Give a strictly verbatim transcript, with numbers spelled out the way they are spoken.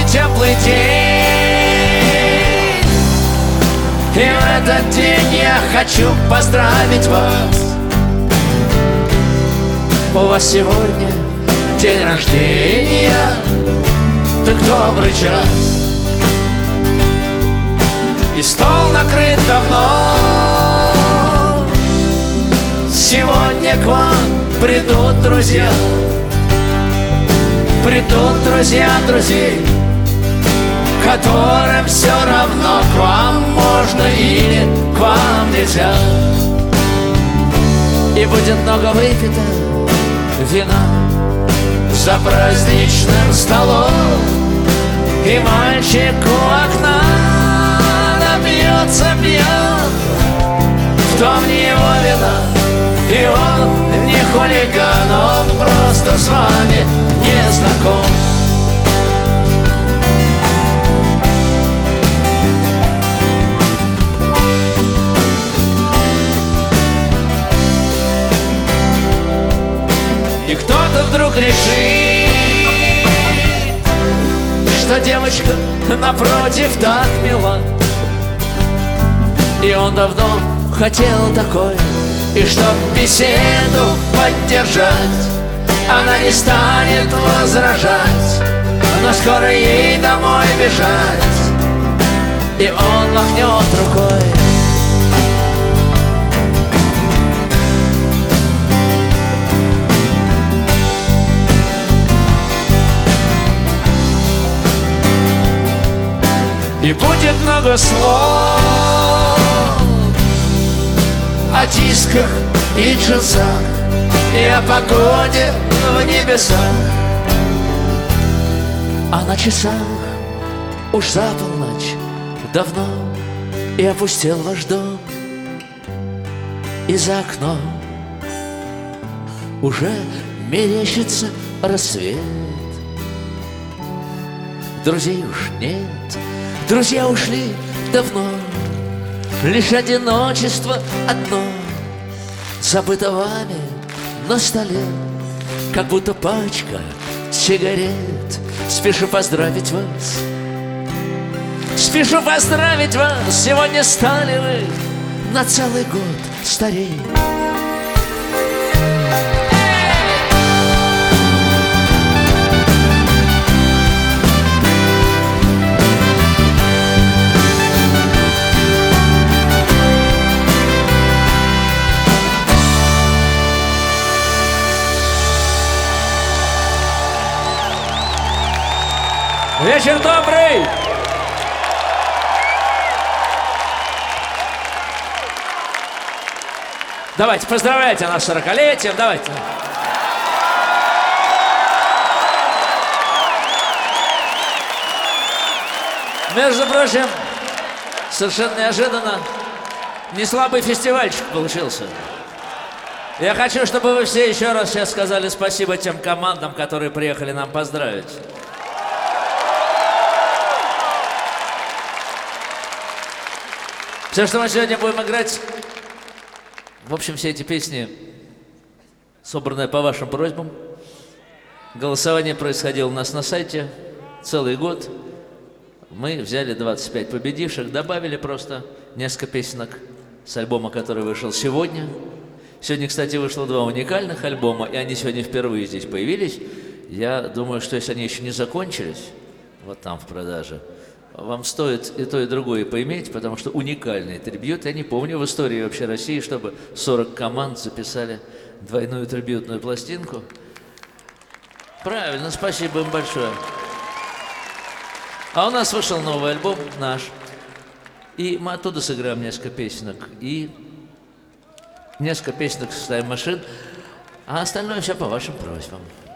теплый день. И в этот день я хочу поздравить вас. У вас сегодня день рождения, так добрый час. И стол накрыт давно. Сегодня к вам придут друзья. Придут друзья друзей, которым все равно, к вам можно или к вам нельзя. И будет много выпито вина за праздничным столом. И мальчик у окна напьется пьян, в том не его вина. И он не хулиган, он просто с вами не знаком. И кто-то вдруг решит, что девочка напротив так мила, и он давно хотел такой. И чтоб беседу поддержать, она не станет возражать, но скоро ей домой бежать, и он махнет рукой. И будет много слов о дисках и джинсах, и о погоде в небесах. А на часах уж за полночь давно, и опустел ваш дом, и за окном уже мерещится рассвет. Друзей уж нет, друзья ушли давно, лишь одиночество одно забыто вами на столе, как будто пачка сигарет. Спешу поздравить вас, спешу поздравить вас, сегодня стали вы на целый год старей. Вечер добрый! Давайте, поздравляйте нас с сорокалетием, давайте. Между прочим, совершенно неожиданно неслабый фестивальчик получился. Я хочу, чтобы вы все еще раз сейчас сказали спасибо тем командам, которые приехали нам поздравить. Все, что мы сегодня будем играть, в общем, все эти песни, собранные по вашим просьбам. Голосование происходило у нас на сайте целый год. Мы взяли двадцать пять победивших, добавили просто несколько песенок с альбома, который вышел сегодня. Сегодня, кстати, вышло два уникальных альбома, и они сегодня впервые здесь появились. Я думаю, что если они еще не закончились, вот там в продаже, вам стоит и то, и другое поиметь, потому что уникальный трибьют. Я не помню в истории вообще России, чтобы сорок команд записали двойную трибьютную пластинку. Правильно, спасибо им большое. А у нас вышел новый альбом наш, и мы оттуда сыграем несколько песенок, и несколько песенок с «Тайм Машин», а остальное все по вашим просьбам.